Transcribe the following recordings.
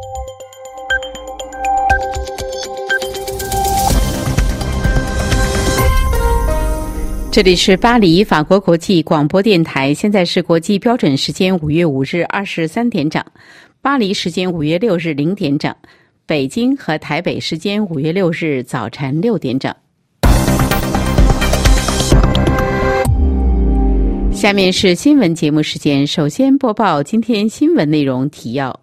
这里是巴黎法国国际广播电台，现在是国际标准时间5月5日23点整，巴黎时间5月6日0点整，北京和台北时间5月6日早晨6点整。下面是新闻节目时间，首先播报今天新闻内容提要。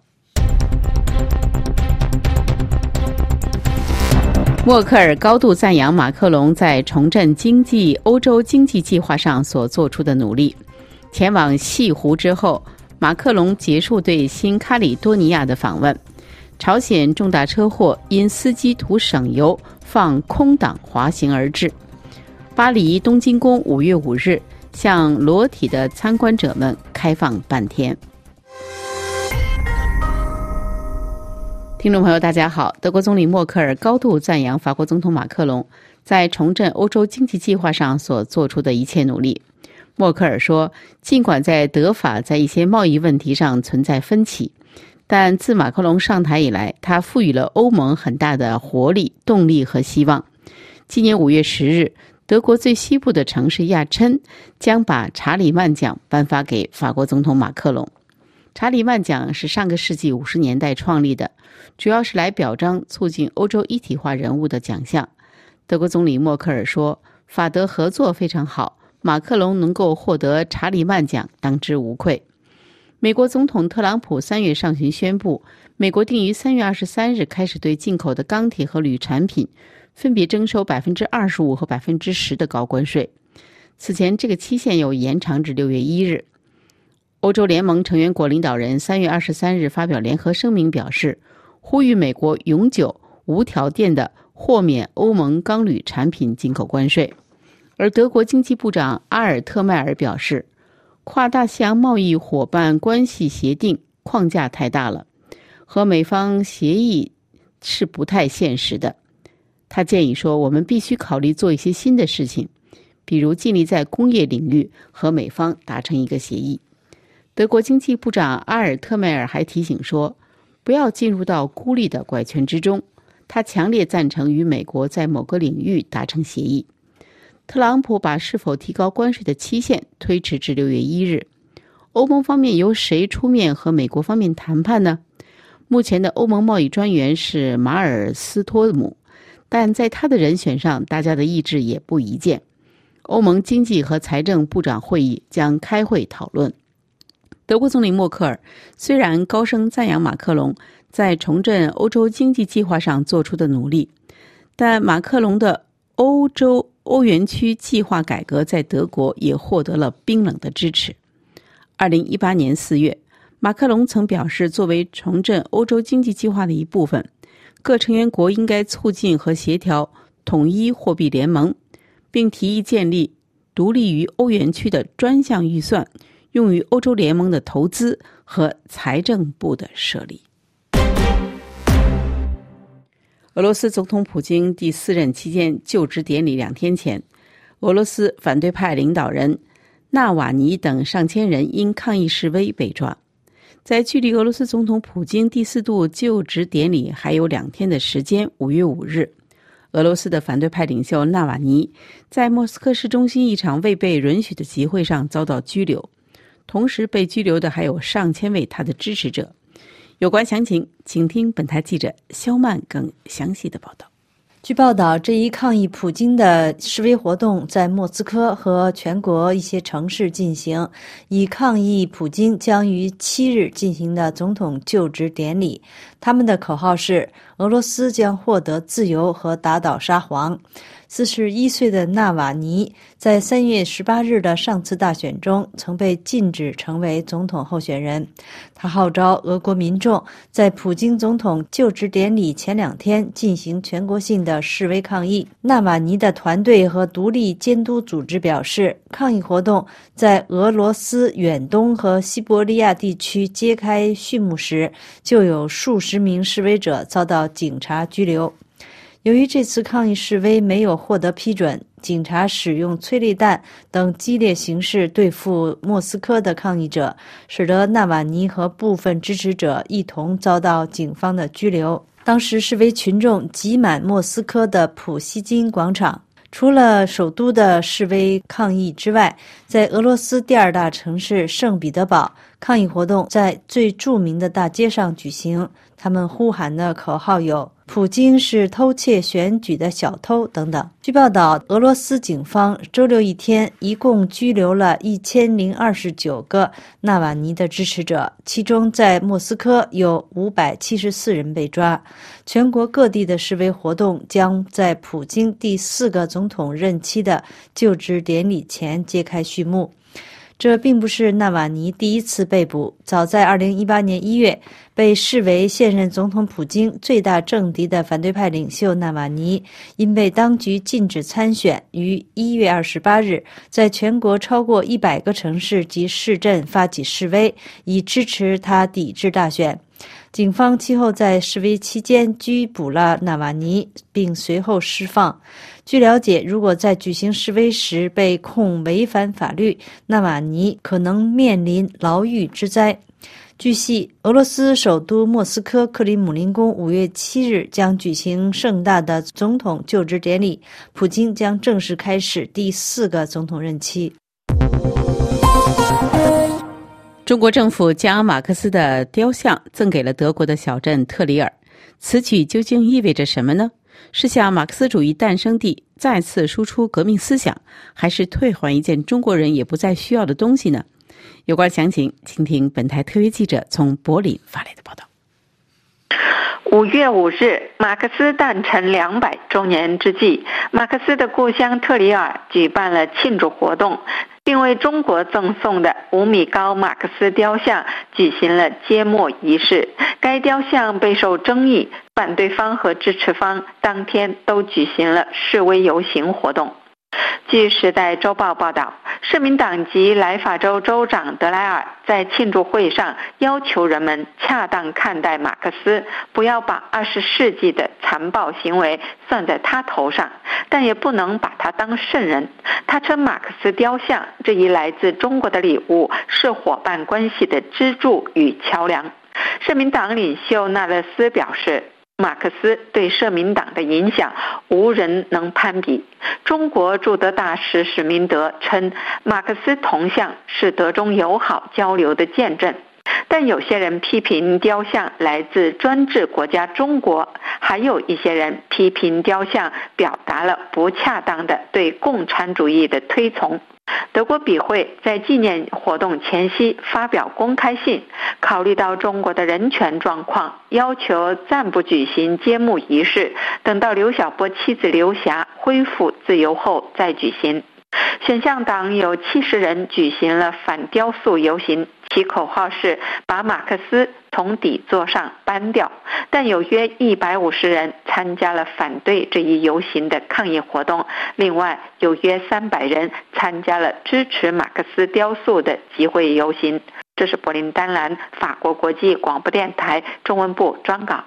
默克尔高度赞扬马克龙在重振欧洲经济计划上所做出的努力。前往西湖之后，马克龙结束对新卡里多尼亚的访问。朝鲜重大车祸因司机图省油放空挡滑行而致。巴黎东京宫5月5日向裸体的参观者们开放半天。听众朋友大家好，德国总理默克尔高度赞扬法国总统马克龙在重振欧洲经济计划上所做出的一切努力。默克尔说，尽管在德法在一些贸易问题上存在分歧，但自马克龙上台以来，他赋予了欧盟很大的活力、动力和希望。今年5月10日，德国最西部的城市亚琛将把查理曼奖颁发给法国总统马克龙。查理曼奖是上个世纪50年代创立的，主要是来表彰促进欧洲一体化人物的奖项。德国总理默克尔说，法德合作非常好，马克龙能够获得查理曼奖当之无愧。美国总统特朗普3月上旬宣布，美国定于3月23日开始对进口的钢铁和铝产品分别征收 25% 和 10% 的高关税。此前这个期限又延长至6月1日。欧洲联盟成员国领导人3月23日发表联合声明表示，呼吁美国永久无条件的豁免欧盟钢铝产品进口关税。而德国经济部长阿尔特迈尔表示，跨大西洋贸易伙伴关系协定框架太大了，和美方协议是不太现实的。他建议说，我们必须考虑做一些新的事情，比如尽力在工业领域和美方达成一个协议。德国经济部长阿尔特迈尔还提醒说，不要进入到孤立的怪圈之中。他强烈赞成与美国在某个领域达成协议。特朗普把是否提高关税的期限推迟至6月1日。欧盟方面由谁出面和美国方面谈判呢？目前的欧盟贸易专员是马尔斯托姆，但在他的人选上，大家的意志也不一见。欧盟经济和财政部长会议将开会讨论。德国总理默克尔虽然高声赞扬马克龙在重振欧洲经济计划上做出的努力，但马克龙的欧元区计划改革在德国也获得了冰冷的支持。2018年4月，马克龙曾表示，作为重振欧洲经济计划的一部分，各成员国应该促进和协调统一货币联盟，并提议建立独立于欧元区的专项预算，用于欧洲联盟的投资和财政部的设立。俄罗斯总统普京第4任期间就职典礼2天前，俄罗斯反对派领导人纳瓦尼等上千人因抗议示威被抓。在距离俄罗斯总统普京第4度就职典礼还有2天的时间，5月5日，俄罗斯的反对派领袖纳瓦尼在莫斯科市中心一场未被允许的集会上遭到拘留，同时被拘留的还有上千位他的支持者。有关详情，请听本台记者肖曼更详细的报道。 据报道，这一抗议普京的示威活动在莫斯科和全国一些城市进行，以抗议普京将于7日进行的总统就职典礼。他们的口号是俄罗斯将获得自由和打倒沙皇。41岁的纳瓦尼在3月18日的上次大选中曾被禁止成为总统候选人。他号召俄国民众在普京总统就职典礼前2天进行全国性的示威抗议。纳瓦尼的团队和独立监督组织表示，抗议活动在俄罗斯远东和西伯利亚地区揭开序幕时，就有数十名示威者遭到警察拘留。 由于这次抗议示威没有获得批准，警察使用催泪弹等激烈形式对付莫斯科的抗议者，使得纳瓦尼和部分支持者一同遭到警方的拘留。当时示威群众挤满莫斯科的普希金广场。除了首都的示威抗议之外，在俄罗斯第二大城市圣彼得堡，抗议活动在最著名的大街上举行。他们呼喊的口号有“普京是偷窃选举的小偷”等等。据报道，俄罗斯警方周六一天一共拘留了1029个纳瓦尼的支持者，其中在莫斯科有574人被抓。全国各地的示威活动将在普京第4个总统任期的就职典礼前揭开序幕。这并不是纳瓦尼第一次被捕，早在2018年1月，被视为现任总统普京最大政敌的反对派领袖纳瓦尼，因被当局禁止参选，于1月28日在全国超过100个城市及市镇发起示威，以支持他抵制大选。警方其后在示威期间拘捕了纳瓦尼，并随后释放。据了解，如果在举行示威时被控违反法律，纳瓦尼可能面临牢狱之灾。据悉，俄罗斯首都莫斯科克里姆林宫5月7日将举行盛大的总统就职典礼，普京将正式开始第4个总统任期。 中国政府将马克思的雕像赠给了德国的小镇特里尔，此举究竟意味着什么呢？是向马克思主义诞生地再次输出革命思想，还是退还一件中国人也不再需要的东西呢？有关详情，请听本台特约记者从柏林发来的报道。 5月5日，马克思诞辰200周年之际，马克思的故乡特里尔举办了庆祝活动，并为中国赠送的5米高马克思雕像举行了揭幕仪式。该雕像备受争议，反对方和支持方当天都举行了示威游行活动。据《时代周报》报道，社民党籍莱法州州长德莱尔在庆祝会上要求人们恰当看待马克思，不要把20世纪的残暴行为算在他头上，但也不能把他当圣人。他称马克思雕像这一来自中国的礼物是伙伴关系的支柱与桥梁。社民党领袖纳勒斯表示，马克思对社民党的影响无人能攀比。中国驻德大使史明德称，马克思铜像是德中友好交流的见证。但有些人批评雕像来自专制国家中国，还有一些人批评雕像表达了不恰当的对共产主义的推崇。德国笔会在纪念活动前夕发表公开信，考虑到中国的人权状况，要求暂不举行揭幕仪式，等到刘晓波妻子刘霞恢复自由后再举行。选项党有70人举行了反雕塑游行，其口号是把马克思从底座上搬掉，但有约150人参加了反对这一游行的抗议活动，另外有约300人参加了支持马克思雕塑的集会游行。这是柏林丹兰法国国际广播电台中文部专稿。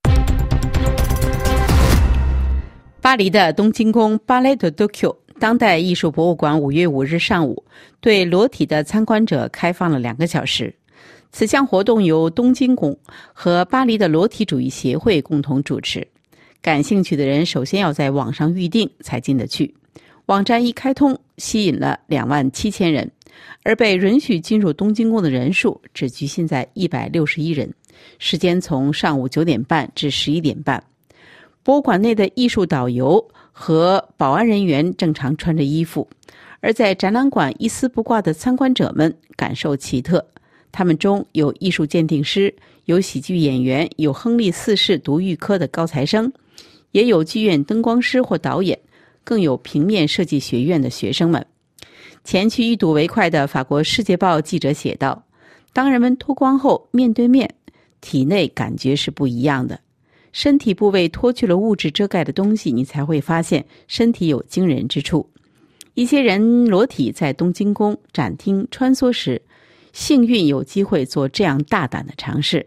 巴黎的东京宫 Palais de Tokyo 当代艺术博物馆5月5日上午对裸体的参观者开放了2个小时。此项活动由东京宫和巴黎的裸体主义协会共同主持。感兴趣的人首先要在网上预定才进得去。网站一开通，吸引了27000人，而被允许进入东京宫的人数只局限在161人。时间从上午9点半至11点半。博物馆内的艺术导游和保安人员正常穿着衣服，而在展览馆一丝不挂的参观者们感受奇特。他们中有艺术鉴定师，有喜剧演员，有亨利4世读预科的高材生，也有剧院灯光师或导演，更有平面设计学院的学生们。前去一睹为快的法国《世界报》记者写道，当人们脱光后面对面，体内感觉是不一样的。身体部位脱去了物质遮盖的东西，你才会发现身体有惊人之处。一些人裸体在东京宫展厅穿梭时，幸运有机会做这样大胆的尝试。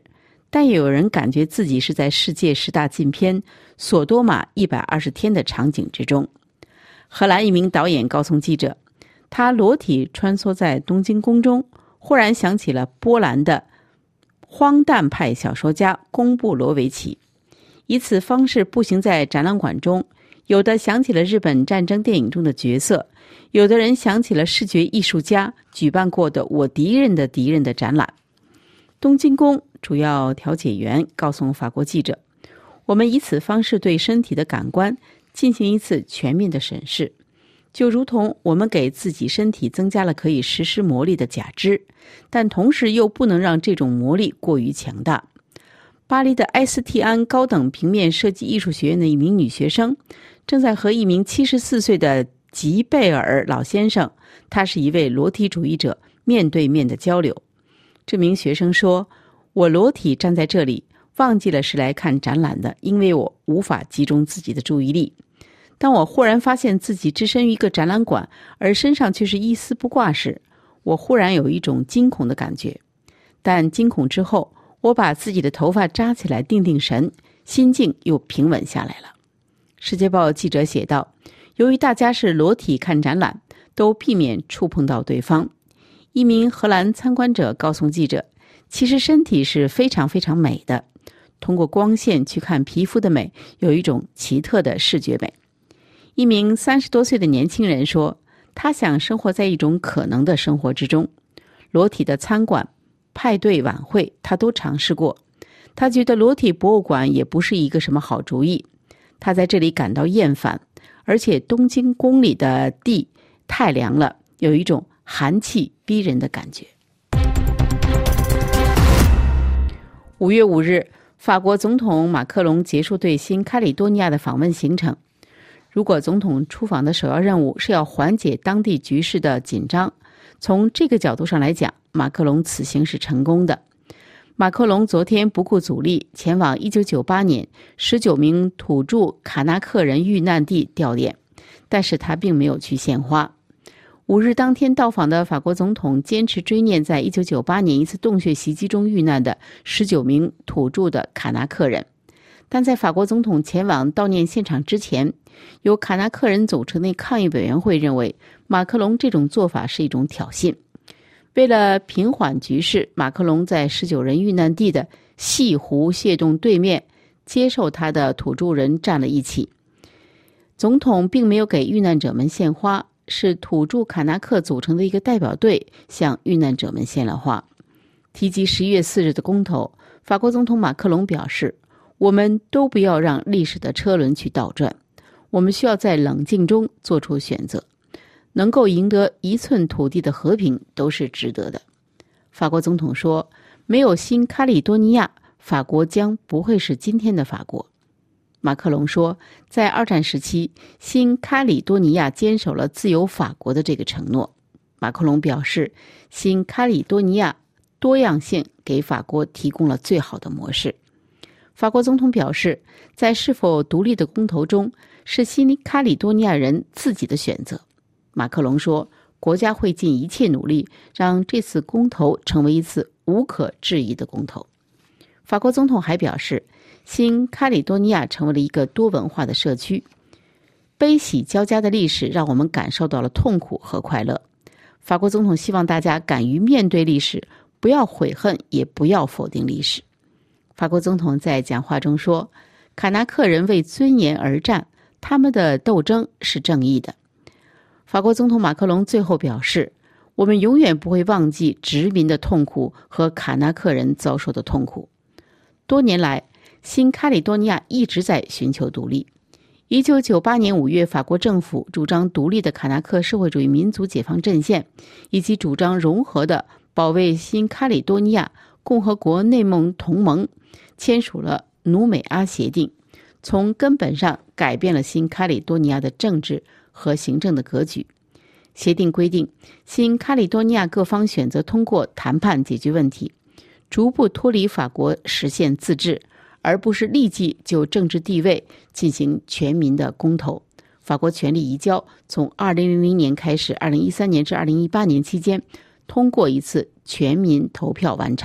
但也有人感觉自己是在世界10大禁片《索多玛120天》的场景之中。荷兰一名导演告诉记者，他裸体穿梭在东京宫中，忽然想起了波兰的荒诞派小说家贡布罗维奇，以此方式步行在展览馆中，有的想起了日本战争电影中的角色，有的人想起了视觉艺术家举办过的我敌人的敌人的展览。东京宫主要调解员告诉法国记者，我们以此方式对身体的感官进行一次全面的审视，就如同我们给自己身体增加了可以实施魔力的假肢，但同时又不能让这种魔力过于强大。巴黎的埃斯蒂安高等平面设计艺术学院的一名女学生正在和一名74岁的吉贝尔老先生，他是一位裸体主义者，面对面的交流。这名学生说，我裸体站在这里，忘记了是来看展览的，因为我无法集中自己的注意力。当我忽然发现自己置身于一个展览馆，而身上却是一丝不挂时，我忽然有一种惊恐的感觉。但惊恐之后，我把自己的头发扎起来定定神，心境又平稳下来了。世界报记者写道，由于大家是裸体看展览，都避免触碰到对方。一名荷兰参观者告诉记者，其实身体是非常非常美的，通过光线去看皮肤的美，有一种奇特的视觉美。一名30多岁的年轻人说，他想生活在一种可能的生活之中。裸体的餐馆、派对晚会他都尝试过，他觉得裸体博物馆也不是一个什么好主意，他在这里感到厌烦，而且东京宫里的地太凉了，有一种寒气逼人的感觉。5月5日，法国总统马克龙结束对新开里多尼亚的访问行程。如果总统出访的首要任务是要缓解当地局势的紧张，从这个角度上来讲，马克龙此行是成功的。马克龙昨天不顾阻力，前往1998年19名土著卡纳克人遇难地吊唁，但是他并没有去献花。5日当天到访的法国总统坚持追念在1998年一次洞穴袭击中遇难的19名土著的卡纳克人。但在法国总统前往悼念现场之前，由卡纳克人组成的抗议委员会认为马克龙这种做法是一种挑衅。为了平缓局势，马克龙在19人遇难地的西湖泄洞对面接受他的土著人站了一起。总统并没有给遇难者们献花，是土著卡纳克组成的一个代表队向遇难者们献了花。提及11月4日的公投，法国总统马克龙表示，我们都不要让历史的车轮去倒转，我们需要在冷静中做出选择，能够赢得1寸土地的和平都是值得的。法国总统说，没有新卡里多尼亚，法国将不会是今天的法国。马克龙说，在二战时期，新卡里多尼亚坚守了自由法国的这个承诺。马克龙表示，新卡里多尼亚多样性给法国提供了最好的模式。法国总统表示，在是否独立的公投中，是新卡里多尼亚人自己的选择。马克龙说，国家会尽一切努力，让这次公投成为一次无可置疑的公投。法国总统还表示，新卡里多尼亚成为了一个多文化的社区，悲喜交加的历史让我们感受到了痛苦和快乐。法国总统希望大家敢于面对历史，不要悔恨，也不要否定历史。法国总统在讲话中说，卡纳克人为尊严而战，他们的斗争是正义的。法国总统马克龙最后表示，我们永远不会忘记殖民的痛苦和卡纳克人遭受的痛苦。多年来，新卡里多尼亚一直在寻求独立。1998年5月，法国政府主张独立的卡纳克社会主义民族解放阵线，以及主张融合的保卫新卡里多尼亚共和国内盟同盟签署了努美阿协定，从根本上改变了新卡里多尼亚的政治和行政的格局。协定规定，新卡里多尼亚各方选择通过谈判解决问题，逐步脱离法国实现自治，而不是立即就政治地位进行全民的公投。法国权力移交从2000年开始，2013年至2018年期间通过一次全民投票完成。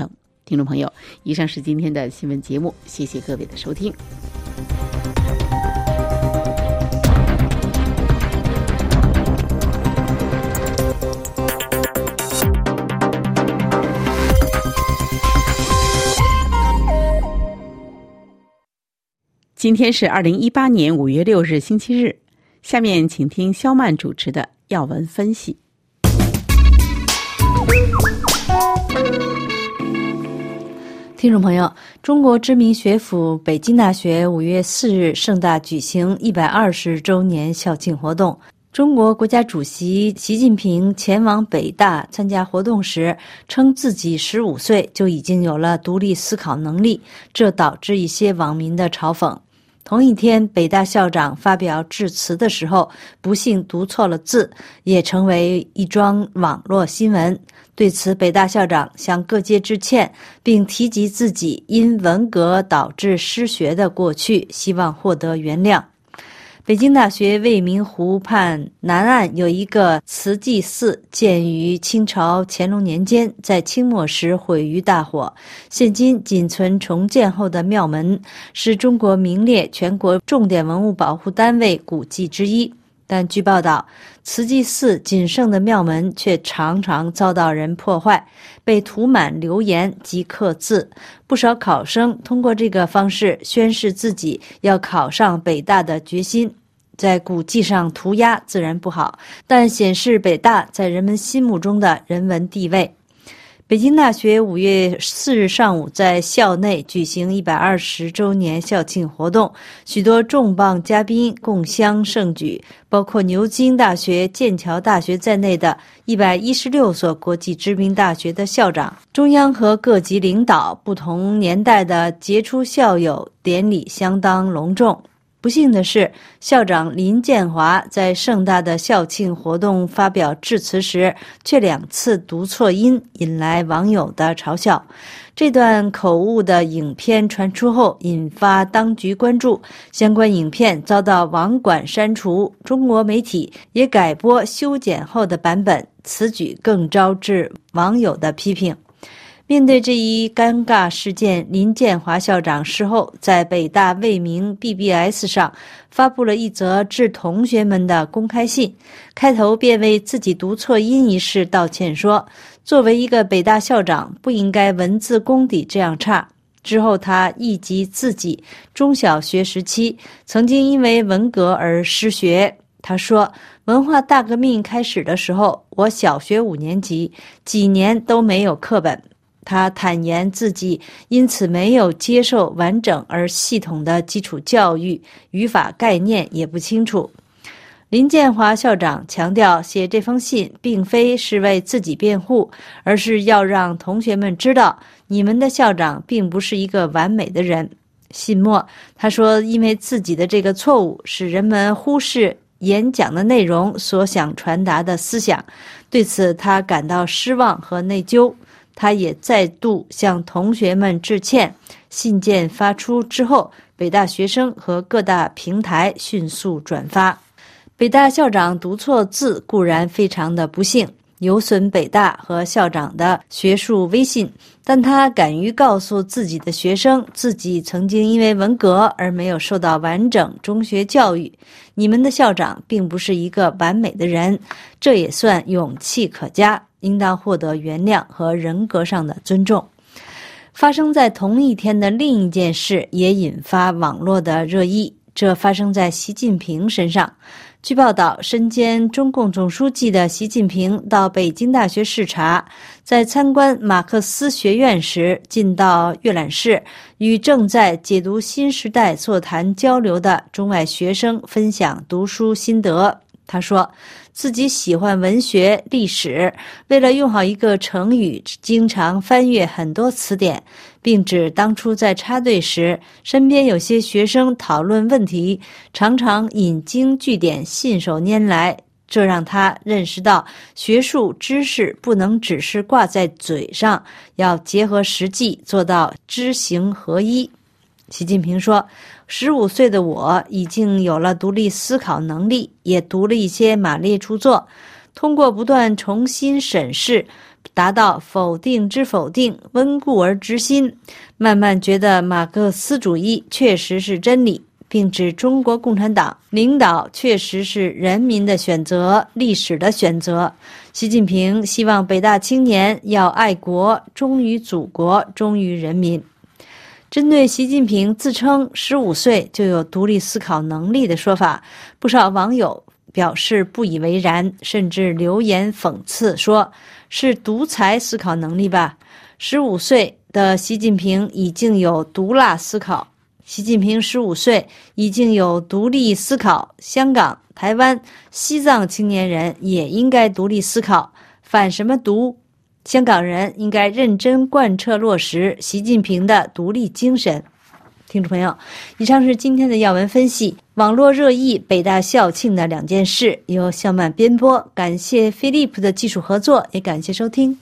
听众朋友，以上是今天的新闻节目，谢谢各位的收听。今天是2018年5月6日星期日，下面请听肖曼主持的要闻分析。 听众朋友，中国知名学府北京大学5月4日盛大举行120周年校庆活动。中国国家主席习近平前往北大参加活动时，称自己15岁就已经有了独立思考能力，这导致一些网民的嘲讽。同一天，北大校长发表致辞的时候，不幸读错了字，也成为一桩网络新闻。对此，北大校长向各界致歉，并提及自己因文革导致失学的过去，希望获得原谅。北京大学未名湖畔南岸有一个慈济寺，建于清朝乾隆年间，在清末时毁于大火，现今仅存重建后的庙门，是中国名列全国重点文物保护单位古迹之一。但据报道，慈济寺仅剩的庙门却常常遭到人破坏，被涂满流言及刻字。不少考生通过这个方式宣示自己要考上北大的决心。在古迹上涂鸦自然不好，但显示北大在人们心目中的人文地位。北京大学5月4日上午在校内举行120周年校庆活动，许多重磅嘉宾共襄盛举，包括牛津大学、剑桥大学在内的116所国际知名大学的校长、中央和各级领导、不同年代的杰出校友，典礼相当隆重。不幸的是，校长林建华在盛大的校庆活动发表致辞时，却2次读错音，引来网友的嘲笑。这段口误的影片传出后，引发当局关注，相关影片遭到网管删除，中国媒体也改播修剪后的版本，此举更招致网友的批评。面对这一尴尬事件，林建华校长事后在北大未名 BBS 上发布了一则致同学们的公开信，开头便为自己读错音一事道歉，说作为一个北大校长不应该文字功底这样差。之后他忆及自己中小学时期曾经因为文革而失学。他说，文化大革命开始的时候，我小学5年级，几年都没有课本。他坦言自己因此没有接受完整而系统的基础教育，语法概念也不清楚。林建华校长强调，写这封信并非是为自己辩护，而是要让同学们知道，你们的校长并不是一个完美的人。信末，他说，因为自己的这个错误，使人们忽视演讲的内容所想传达的思想，对此他感到失望和内疚。他也再度向同学们致歉。信件发出之后，北大学生和各大平台迅速转发。北大校长读错字固然非常的不幸，有损北大和校长的学术威信，但他敢于告诉自己的学生，自己曾经因为文革而没有受到完整中学教育。你们的校长并不是一个完美的人，这也算勇气可嘉，应当获得原谅和人格上的尊重。发生在同一天的另一件事也引发网络的热议，这发生在习近平身上。据报道，身兼中共总书记的习近平到北京大学视察，在参观马克思学院时，进到阅览室，与正在解读新时代座谈交流的中外学生分享读书心得。他说，自己喜欢文学、历史，为了用好一个成语，经常翻阅很多词典，并指当初在插队时，身边有些学生讨论问题，常常引经据典，信手拈来。这让他认识到，学术知识不能只是挂在嘴上，要结合实际，做到知行合一。习近平说，15岁的我已经有了独立思考能力，也读了一些马列著作。 通过不断重新审视，达到否定之否定，温故而知新，慢慢觉得马克思主义确实是真理，并指中国共产党领导确实是人民的选择，历史的选择。习近平希望北大青年要爱国，忠于祖国，忠于人民。针对习近平自称15岁就有独立思考能力的说法，不少网友表示不以为然，甚至留言讽刺说，是独裁思考能力吧？15岁的习近平已经有毒辣思考，习近平15岁已经有独立思考，香港、台湾、西藏青年人也应该独立思考，反什么独？香港人应该认真贯彻落实习近平的独立精神。听众朋友，以上是今天的要闻分析。网络热议北大校庆的2件事，由肖曼编播，感谢飞利浦的技术合作，也感谢收听。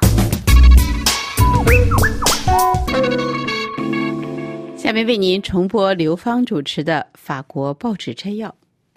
下面为您重播刘芳主持的法国报纸摘要。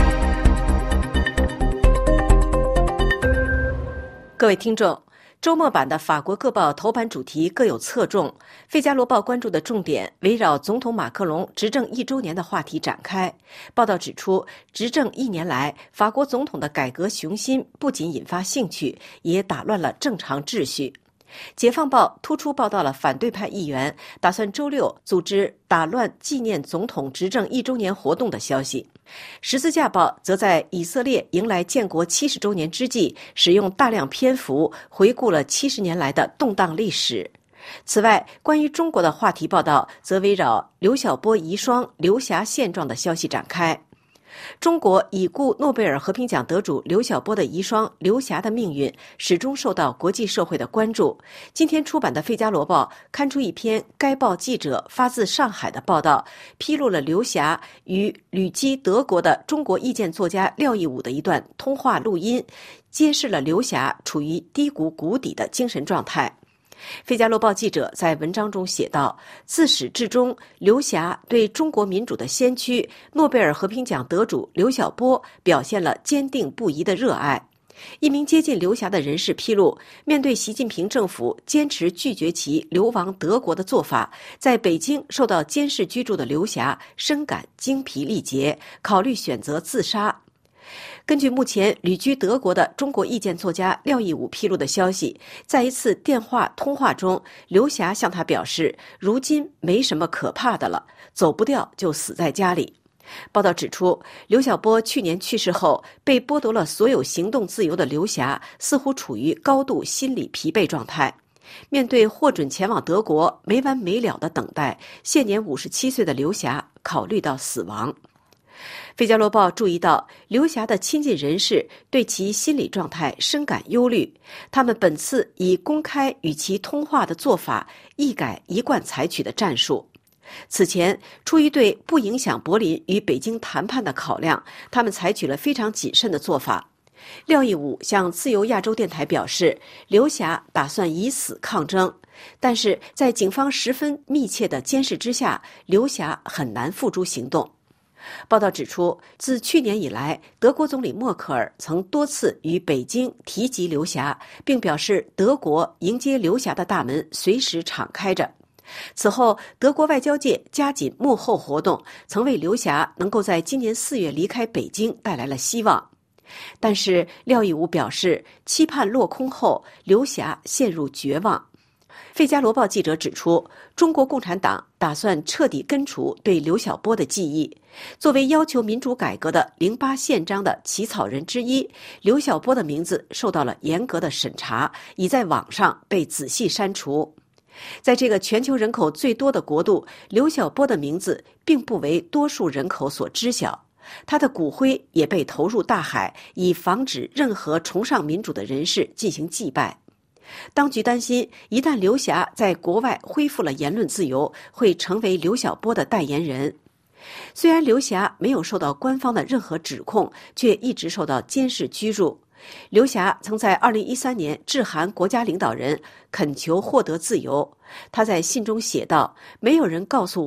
各位听众，周末版的法国各报头版主题各有侧重。费加罗报关注的重点围绕总统马克龙执政1周年的话题展开。报道指出，执政1年来，法国总统的改革雄心不仅引发兴趣，也打乱了正常秩序。解放报突出报道了反对派议员打算周6组织打乱纪念总统执政1周年活动的消息。十字架报则在以色列迎来建国70周年之际，使用大量篇幅回顾了70年来的动荡历史。此外，关于中国的话题报道则围绕刘晓波遗孀刘霞现状的消息展开。中国已故诺贝尔和平奖得主刘晓波的遗孀刘霞的命运始终受到国际社会的关注。今天出版的《费加罗报》刊出一篇该报记者发自上海的报道，披露了刘霞与旅居德国的中国意见作家廖亦武的一段通话录音，揭示了刘霞处于低谷谷底的精神状态。费加罗报记者在文章中写道，自始至终，刘霞对中国民主的先驱诺贝尔和平奖得主刘晓波表现了坚定不移的热爱。一名接近刘霞的人士披露，面对习近平政府坚持拒绝其流亡德国的做法，在北京受到监视居住的刘霞深感精疲力竭，考虑选择自杀。根据目前旅居德国的中国意见作家廖亦武披露的消息，在一次电话通话中，刘霞向他表示，如今没什么可怕的了，走不掉就死在家里。报道指出，刘晓波去年去世后，被剥夺了所有行动自由的刘霞似乎处于高度心理疲惫状态。面对获准前往德国没完没了的等待，现年57岁的刘霞考虑到死亡。费加罗报注意到，刘霞的亲近人士对其心理状态深感忧虑，他们本次以公开与其通话的做法一改一贯采取的战术。此前，出于对不影响柏林与北京谈判的考量，他们采取了非常谨慎的做法。廖亦武向自由亚洲电台表示，刘霞打算以死抗争，但是在警方十分密切的监视之下，刘霞很难付诸行动。报道指出，自去年以来，德国总理默克尔曾多次与北京提及刘霞，并表示德国迎接刘霞的大门随时敞开着。此后，德国外交界加紧幕后活动，曾为刘霞能够在今年4月离开北京带来了希望。但是廖亦武表示，期盼落空后，刘霞陷入绝望。费加罗报记者指出，中国共产党打算彻底根除对刘晓波的记忆。作为要求民主改革的08宪章的起草人之一，刘晓波的名字受到了严格的审查，已在网上被仔细删除。在这个全球人口最多的国度，刘晓波的名字并不为多数人口所知晓，他的骨灰也被投入大海，以防止任何崇尚民主的人士进行祭拜。当局担心，一旦刘霞在国外恢复了言论自由，会成为刘晓波的代言人。虽然刘霞没有受到官方的任何指控，却一直受到监视居住。刘霞曾在2013年致函国家领导人，恳求获得自由。他在信中写道：“没有人告诉我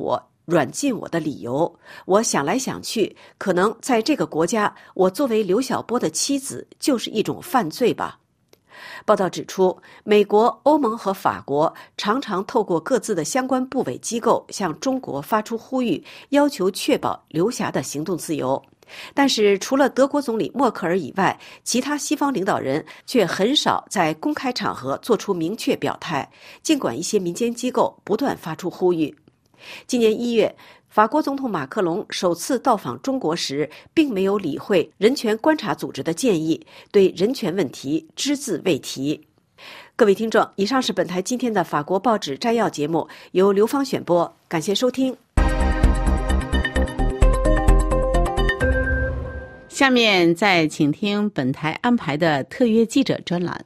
软禁我的理由。我想来想去，可能在这个国家，我作为刘晓波的妻子就是一种犯罪吧。报道指出，美国、欧盟和法国常常透过各自的相关部委机构向中国发出呼吁，要求确保刘霞的行动自由。但是除了德国总理默克尔以外，其他西方领导人却很少在公开场合做出明确表态，尽管一些民间机构不断发出呼吁。今年1月，法国总统马克龙首次到访中国时，并没有理会人权观察组织的建议，对人权问题只字未提。各位听众，以上是本台今天的法国报纸摘要节目，由刘芳选播，感谢收听。 下面再请听本台安排的特约记者专栏。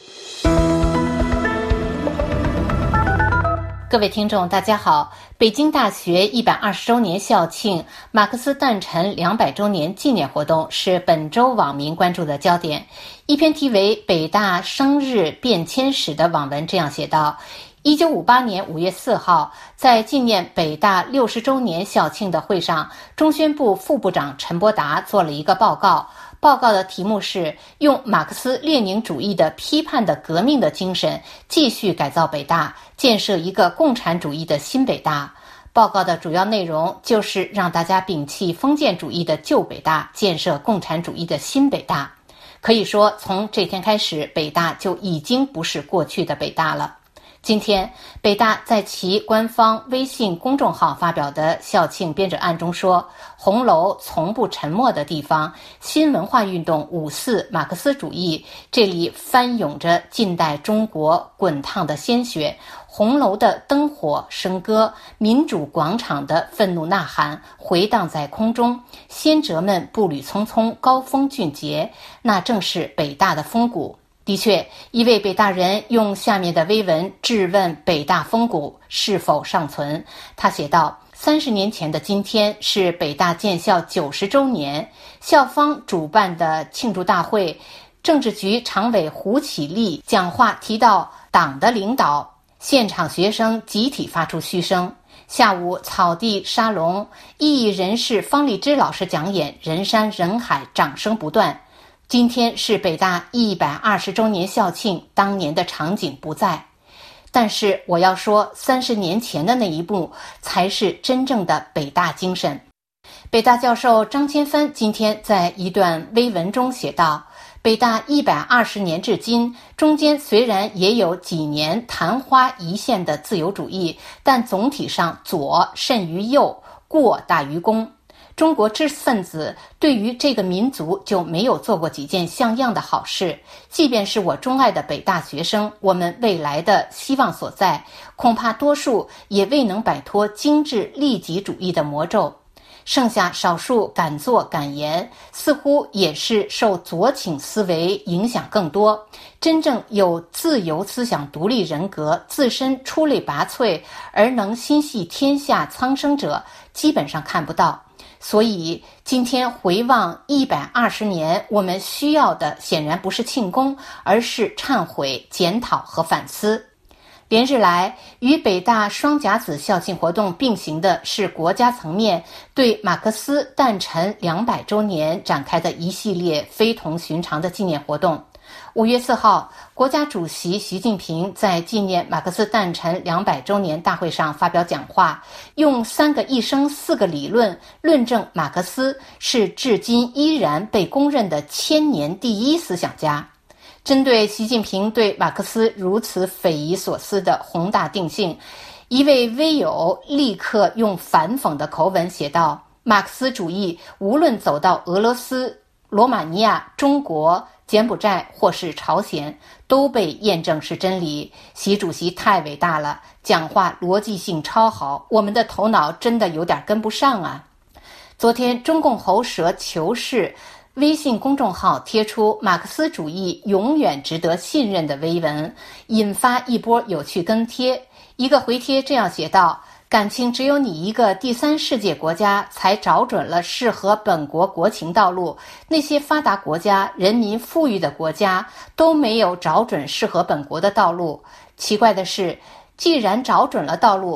各位听众大家好，北京大学120周年校庆、马克思诞辰200周年纪念活动是本周网民关注的焦点。一篇题为《北大生日变迁史》的网文这样写道：1958年5月4号，在纪念北大60周年校庆的会上，中宣部副部长陈伯达做了一个报告。报告的题目是用马克思列宁主义的批判的革命的精神继续改造北大，建设一个共产主义的新北大。报告的主要内容就是让大家摒弃封建主义的旧北大，建设共产主义的新北大。可以说，从这天开始，北大就已经不是过去的北大了。今天，北大在其官方微信公众号发表的校庆编者案中说，红楼从不沉默的地方，新文化运动五四马克思主义，这里翻涌着近代中国滚烫的鲜血，红楼的灯火笙歌，民主广场的愤怒呐喊回荡在空中，先哲们步履匆匆，高风俊杰，那正是北大的风骨。的确，一位北大人用下面的微文质问北大风骨是否尚存。他写道：30年前的今天是北大建校90周年，校方主办的庆祝大会，政治局常委胡启立讲话提到党的领导，现场学生集体发出嘘声。下午草地沙龙，异议人士方励之老师讲演，人山人海，掌声不断。今天是北大120周年校庆，当年的场景不在。但是我要说，30年前的那一幕才是真正的北大精神。北大教授张千帆今天在一段微文中写道，北大120年至今，中间虽然也有几年昙花一现的自由主义，但总体上左甚于右，过大于功。中国知识分子对于这个民族就没有做过几件像样的好事，即便是我钟爱的北大学生，我们未来的希望所在，恐怕多数也未能摆脱精致利己主义的魔咒。剩下少数敢作敢言，似乎也是受左倾思维影响更多。真正有自由思想独立人格，自身出类拔萃而能心系天下苍生者，基本上看不到。所以今天回望120年，我们需要的显然不是庆功，而是忏悔、检讨和反思。连日来，与北大双甲子校庆活动并行的是国家层面对马克思诞辰200周年展开的一系列非同寻常的纪念活动。5月4号，国家主席习近平在纪念马克思诞辰200周年大会上发表讲话，用3个一生4个理论论证马克思是至今依然被公认的千年第一思想家。针对习近平对马克思如此匪夷所思的宏大定性，一位微友立刻用反讽的口吻写道：马克思主义无论走到俄罗斯、罗马尼亚、中国、柬埔寨或是朝鲜，都被验证是真理。习主席太伟大了，讲话逻辑性超好，我们的头脑真的有点跟不上啊。昨天，中共喉舌求是微信公众号贴出马克思主义永远值得信任的微文，引发一波有趣跟贴。一个回贴这样写道：感情只有你一个第三世界国家才找准了适合本国国情道路，那些发达国家、人民富裕的国家都没有找准适合本国的道路。奇怪的是，既然找准了道路，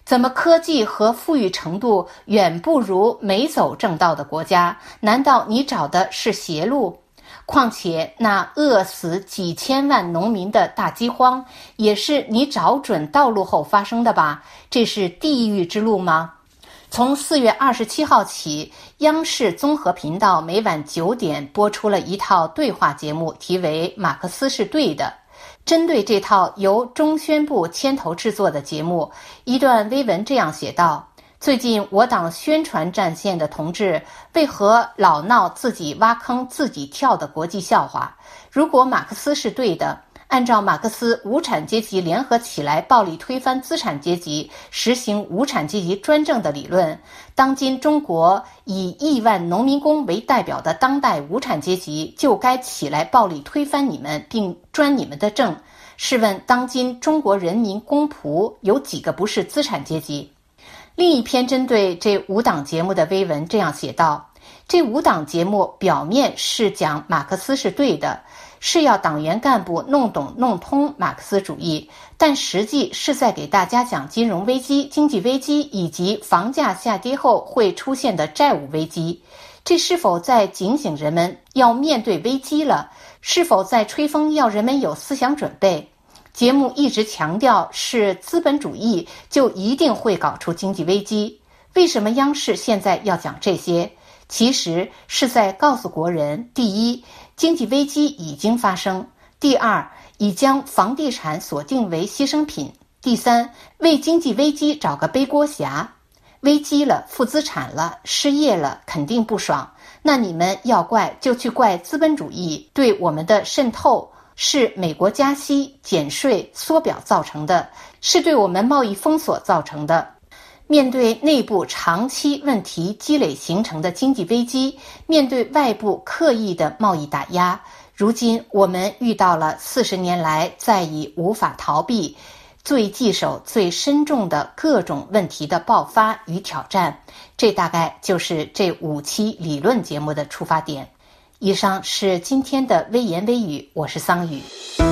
怎么科技和富裕程度远不如没走正道的国家？难道你找的是邪路？况且那饿死几千万农民的大饥荒，也是你找准道路后发生的吧？这是地狱之路吗？从4月27号起，央视综合频道每晚9点播出了一套对话节目，题为《马克思是对的》。针对这套由中宣部牵头制作的节目，一段微文这样写道：最近我党宣传战线的同志为何老闹自己挖坑自己跳的国际笑话？如果马克思是对的，按照马克思无产阶级联合起来暴力推翻资产阶级，实行无产阶级专政的理论，当今中国以亿万农民工为代表的当代无产阶级就该起来暴力推翻你们，并专你们的政。试问当今中国人民公仆有几个不是资产阶级？另一篇针对这5档节目的微文这样写道：这5档节目表面是讲马克思是对的，是要党员干部弄懂弄通马克思主义，但实际是在给大家讲金融危机、经济危机以及房价下跌后会出现的债务危机。这是否在警醒人们要面对危机了？是否在吹风要人们有思想准备？节目一直强调是资本主义就一定会搞出经济危机。为什么央视现在要讲这些？其实是在告诉国人：第一，经济危机已经发生；第二，已将房地产锁定为牺牲品；第三，为经济危机找个背锅侠。危机了，负资产了，失业了，肯定不爽。那你们要怪就去怪资本主义对我们的渗透，是美国加息、减税、缩表造成的，是对我们贸易封锁造成的。面对内部长期问题积累形成的经济危机，面对外部刻意的贸易打压，如今我们遇到了40年来再已无法逃避、最棘手、最深重的各种问题的爆发与挑战。这大概就是这5期理论节目的出发点。以上是今天的微言微语，我是桑宇。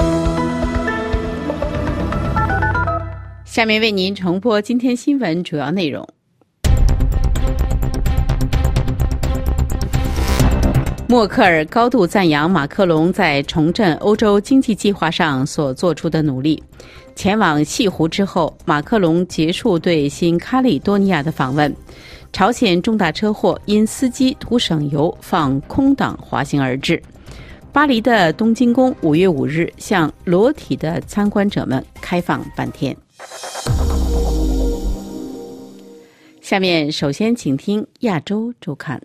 下面为您重播今天新闻主要内容。默克尔高度赞扬马克龙在重振欧洲经济计划上所做出的努力。前往西湖之后，马克龙结束对新喀里多尼亚的访问。朝鲜重大车祸因司机图省油放空挡滑行而致。巴黎的东京宫5月5日向裸体的参观者们开放半天。下面首先请听亚洲周刊。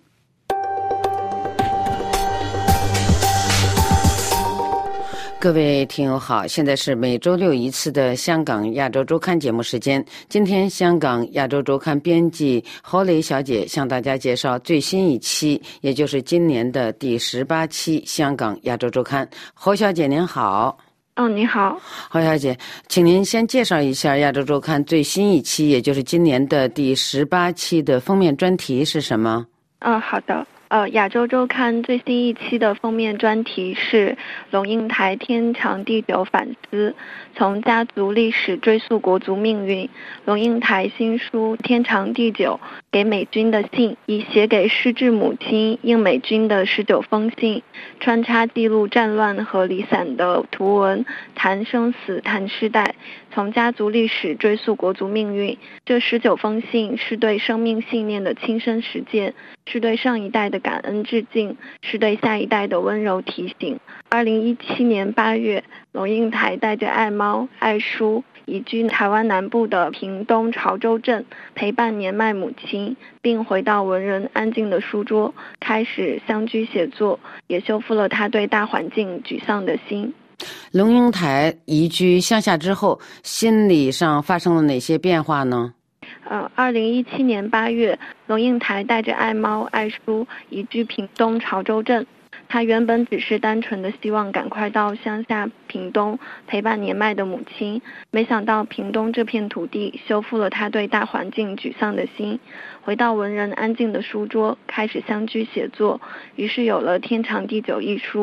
各位听友好，现在是每周6一次的香港亚洲周刊节目时间。今天香港亚洲周刊编辑侯蕾小姐向大家介绍最新一期，也就是今年的第18期香港亚洲周刊。侯小姐您好。 你好。 侯小姐，请您先介绍一下亚洲周刊最新一期，也就是今年的第18期的封面专题是什么？ 好的。亚洲周刊最新一期的封面专题是龙应台天长地久反思，从家族历史追溯国族命运。龙应台新书《天长地久：给美军的信》，以写给失智母亲应美军的19封信，穿插记录战乱和离散的图文，谈生死，谈世代，从家族历史追溯国族命运。这19封信是对生命信念的亲身实践，是对上一代的感恩致敬，是对下一代的温柔提醒。2017年8月，龙应台带着爱猫、爱书，移居台湾南部的屏东潮州镇，陪伴年迈母亲，并回到文人安静的书桌，开始相居写作，也修复了他对大环境沮丧的心。 龙应台移居乡下之后，心理上发生了哪些变化呢 ？2017年8月，龙应台带着爱猫爱书移居屏东潮州镇。他原本只是单纯的希望赶快到乡下屏东陪伴年迈的母亲，没想到屏东这片土地修复了他对大环境沮丧的心，回到文人安静的书桌，开始相居写作，于是有了《天长地久》一书。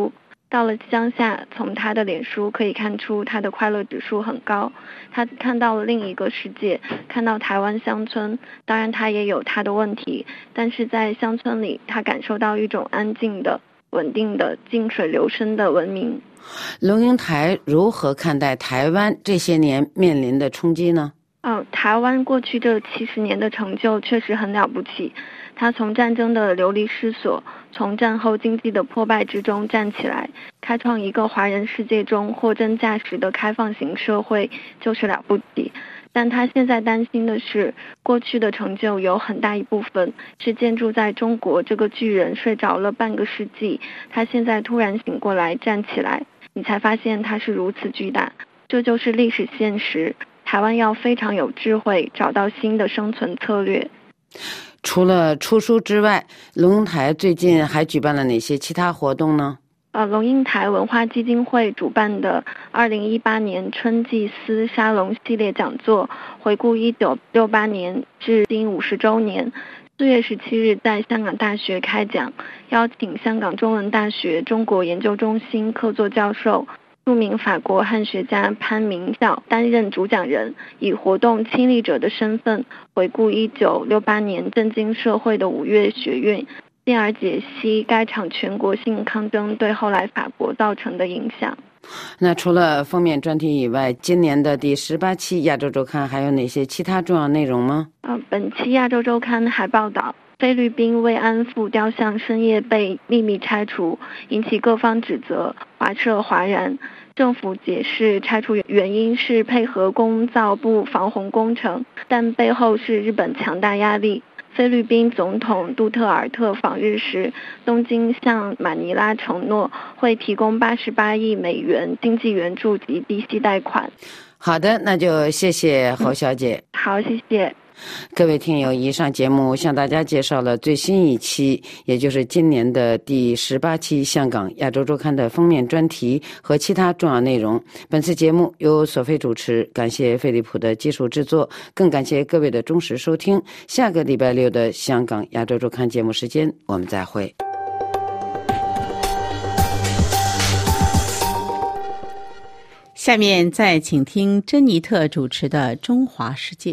到了乡下，从他的脸书可以看出他的快乐指数很高，他看到了另一个世界，看到台湾乡村。当然他也有他的问题，但是在乡村里他感受到一种安静的、稳定的、静水流深的文明。 龙应台如何看待台湾这些年面临的冲击呢？ 台湾过去这70年的成就确实很了不起，他从战争的流离失所，从战后经济的破败之中站起来，开创一个华人世界中货真价实的开放型社会，就是了不起。但他现在担心的是，过去的成就有很大一部分是建筑在中国这个巨人睡着了半个世纪，他现在突然醒过来站起来，你才发现他是如此巨大。这就是历史现实，台湾要非常有智慧，找到新的生存策略。 除了出书之外，龙应台最近还举办了哪些其他活动呢？ 龙应台文化基金会主办的2018年春季斯沙龙系列讲座，回顾1968年至今50周年。4月17日在香港大学开讲，邀请香港中文大学中国研究中心客座教授、著名法国汉学家潘明孝担任主讲人，以活动亲历者的身份回顾1968年震惊社会的5月学运，进而解析该场全国性抗争对后来法国造成的影响。 那除了封面专题以外，今年的第18期亚洲周刊还有哪些其他重要内容吗？ 本期亚洲周刊还报道，菲律宾慰安妇雕像深夜被秘密拆除，引起各方指责，华社哗然。政府解释拆除原因是配合工造部防洪工程，但背后是日本强大压力。菲律宾总统杜特尔特访日时，东京向马尼拉承诺会提供88亿美元经济援助及低息贷款。 好的，那就谢谢侯小姐。 好，谢谢。 各位听友，以上节目向大家介绍了最新一期，也就是今年的第18期香港亚洲周刊的封面专题和其他重要内容。本次节目由索菲主持，感谢飞利浦的技术制作，更感谢各位的忠实收听。下个礼拜6的香港亚洲周刊节目时间，我们再会。 下面再请听珍妮特主持的《中华世界》。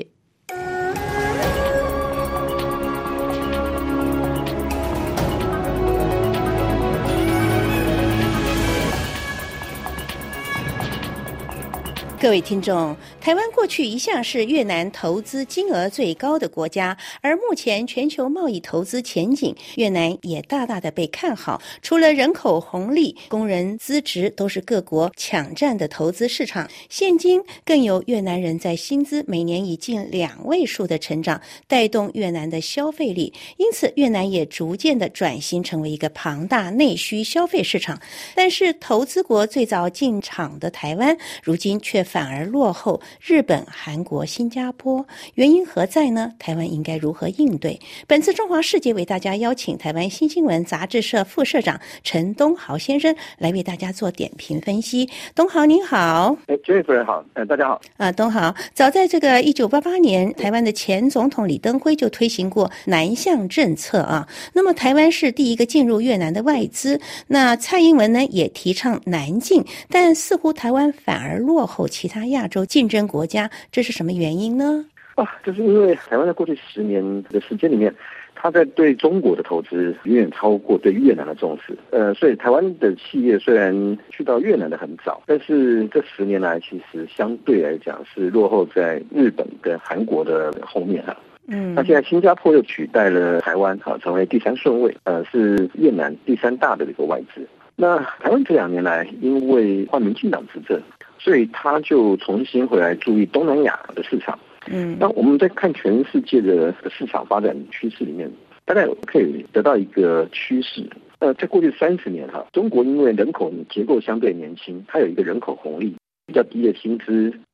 各位听众，台湾过去一向是越南投资金额最高的国家，而目前全球贸易投资前景，越南也大大的被看好。除了人口红利，工人资质都是各国抢占的投资市场。现今更有越南人在薪资每年以近2位数的成长，带动越南的消费力。因此，越南也逐渐的转型成为一个庞大内需消费市场。但是，投资国最早进场的台湾，如今却反而落后日本、韩国、新加坡，原因何在呢？台湾应该如何应对？本次中华世界为大家邀请台湾新新闻杂志社副社长陈东豪先生来为大家做点评分析。东豪您好。 杰夫人好，大家好。 东豪，早在这个1988年，台湾的前总统李登辉就推行过南向政策啊。那么台湾是第一个进入越南的外资，那蔡英文呢也提倡南进，但似乎台湾反而落后其他亚洲竞争国家，这是什么原因呢？ 就是因为台湾在过去10年的时间里面，他在对中国的投资远远超过对越南的重视。所以台湾的企业虽然去到越南的很早，但是这10年来其实相对来讲是落后在日本跟韩国的后面啊。那现在新加坡又取代了台湾成为第3顺位，是越南第3大的一个外资。那台湾这2年来因为换民进党执政，所以他就重新回来注意东南亚的市场。那我们在看全世界的市场发展趋势里面，大概可以得到一个趋势。在过去30年中国因为人口结构相对年轻，它有一个人口红利，比较低的薪资，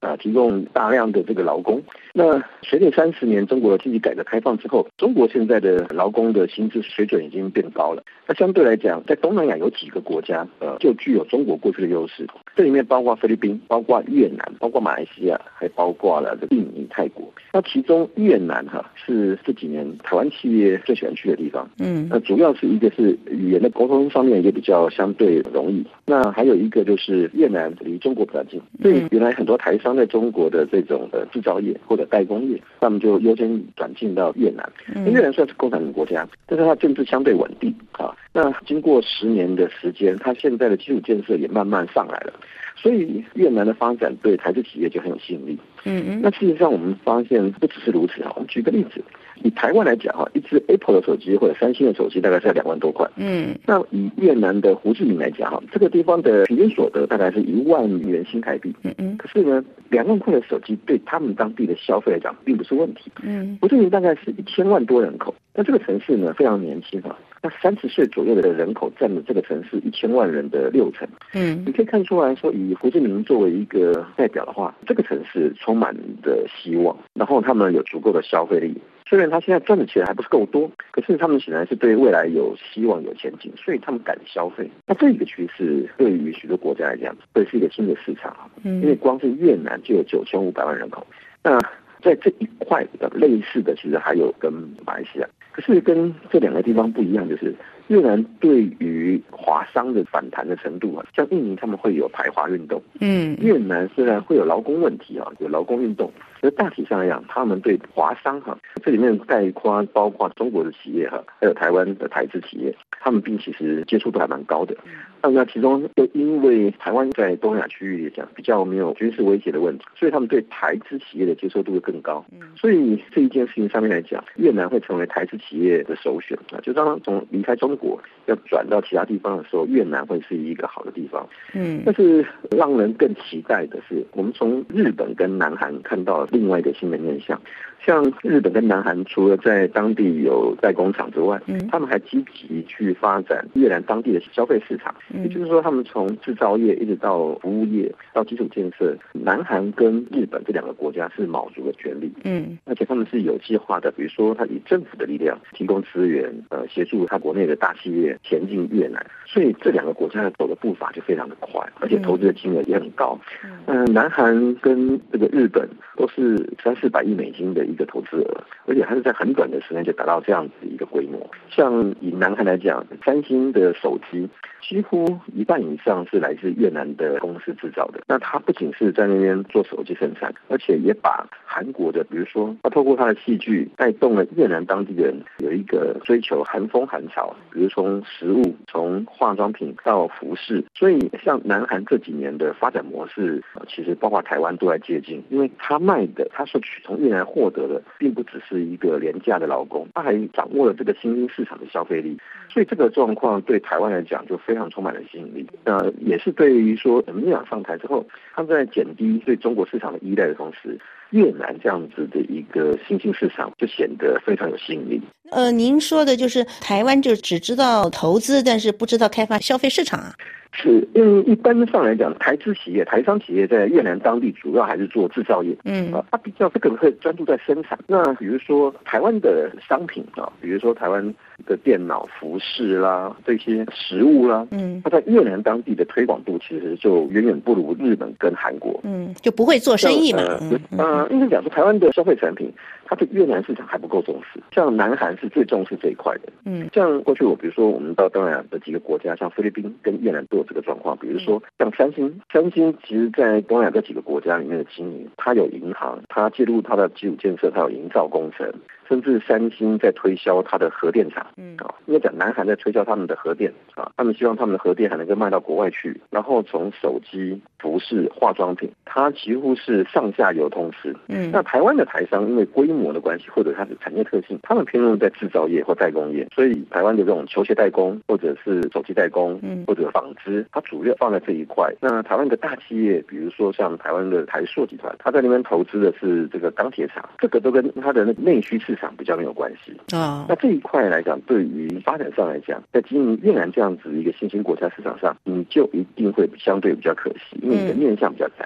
提供大量的这个劳工。那随着30年中国经济改革开放之后，中国现在的劳工的薪资水准已经变高了。那相对来讲，在东南亚有几个国家就具有中国过去的优势，这里面包括菲律宾、包括越南、包括马来西亚，还包括了印尼、泰国。那其中越南是这几年台湾企业最喜欢去的地方。那主要是一个是语言的沟通上面也比较相对容易，那还有一个就是越南离中国比较近，所以原来很多台商在中国的这种制造业或者代工业，他们就优先转进到越南。越南算是共产党国家，但是它政治相对稳定那经过10年的时间，它现在的基础建设也慢慢上来了，所以越南的发展对台资企业就很有吸引力。那事实上我们发现不只是如此我们举个例子，以台湾来讲一只 Apple 的手机或者三星的手机大概是要2万多块。那以越南的胡志明来讲这个地方的平均所得大概是1万元新台币。可是呢，2万块的手机对他们当地的消费来讲并不是问题。胡志明大概是1000万多人口，那这个城市呢非常年轻那30岁左右的人口占了这个城市1000万人的60%。你可以看出来说，以胡志明作为一个代表的话，这个城市充满着希望，然后他们有足够的消费力。虽然他现在赚的钱还不是够多，可是他们显然是对未来有希望、有前景，所以他们敢消费。那这个趋势对于许多国家来讲，会是一个新的市场因为光是越南就有9500万人口。那在这一块类似的，其实还有跟马来西亚。可是跟这2个地方不一样，就是越南对于华商的反弹的程度像印尼他们会有排华运动。越南虽然会有劳工问题有劳工运动，可是大体上来讲，他们对华商这里面包括中国的企业还有台湾的台资企业，他们其实接触度还蛮高的。那其中又因为台湾在东南亚区域来讲比较没有军事威胁的问题，所以他们对台资企业的接受度会更高。所以这一件事情上面来讲，越南会成为台资企业的首选就当从离开中国要转到其他地方的时候，越南会是一个好的地方。但是让人更期待的是，我们从日本跟南韩看到另外一个新的面向。像日本跟南韩除了在当地有代工厂之外，他们还积极去发展越南当地的消费市场。也就是说，他们从制造业一直到服务业到基础建设，南韩跟日本这2个国家是卯足了全力。而且他们是有计划的，比如说他以政府的力量提供资源，协助他国内的大企业前进越南。所以这2个国家走的步伐就非常的快，而且投资的金额也很高。南韩跟这个日本都是300-400亿美金的一个投资额，而且还是在很短的时间就达到这样子一个规模。像以南韩来讲，三星的手机几乎1半以上是来自越南的公司制造的。那它不仅是在那边做手机生产，而且也把韩国的，比如说它透过它的戏剧带动了越南当地人有一个追求韩风韩潮，比如从食物、从化妆品到服饰。所以像南韩这几年的发展模式，其实包括台湾都在接近，因为他从越南获得的并不只是一个廉价的劳工，他还掌握了这个新兴市场的消费力。所以这个状况对台湾来讲就非常充满了吸引力。也是对于说民进党上台之后，他们在减低对中国市场的依赖的同时，越南这样子的一个新兴市场就显得非常有吸引力。 您说的就是台湾就只知道投资，但是不知道开发消费市场啊？ 是，因为一般上来讲，台资企业、台商企业在越南当地主要还是做制造业。它比较这个会专注在生产。那比如说台湾的商品比如说台湾的电脑、服饰啦，这些食物啦，它在越南当地的推广度其实就远远不如日本跟韩国。 就不会做生意嘛。 应该讲说台湾的消费产品，它对越南市场还不够重视。像南韩是最重视这一块的。像过去比如说我们到东南亚的几个国家，像菲律宾跟越南都有这个状况。比如说像三星其实在东南亚这几个国家里面的经营，它有银行，它介入它的基础建设，它有营造工程，甚至三星在推销它的核电厂。应该讲南韩在推销他们的核电他们希望他们的核电还能够卖到国外去。然后从手机、服饰、化妆品，它几乎是上下游通吃。那台湾的台商因为规模的关系或者它的产业特性，他们偏重在制造业或代工业，所以台湾的这种球鞋代工或者是手机代工或者纺织，它主要放在这一块。那台湾的大企业，比如说像台湾的台塑集团，它在那边投资的是这个钢铁厂，这个都跟它的内需市场比较没有关系。那这一块来讲，对于发展上来讲，在经营越南这样子一个新兴国家市场上，你就一定会相对比较可惜，因为你的面向比较窄。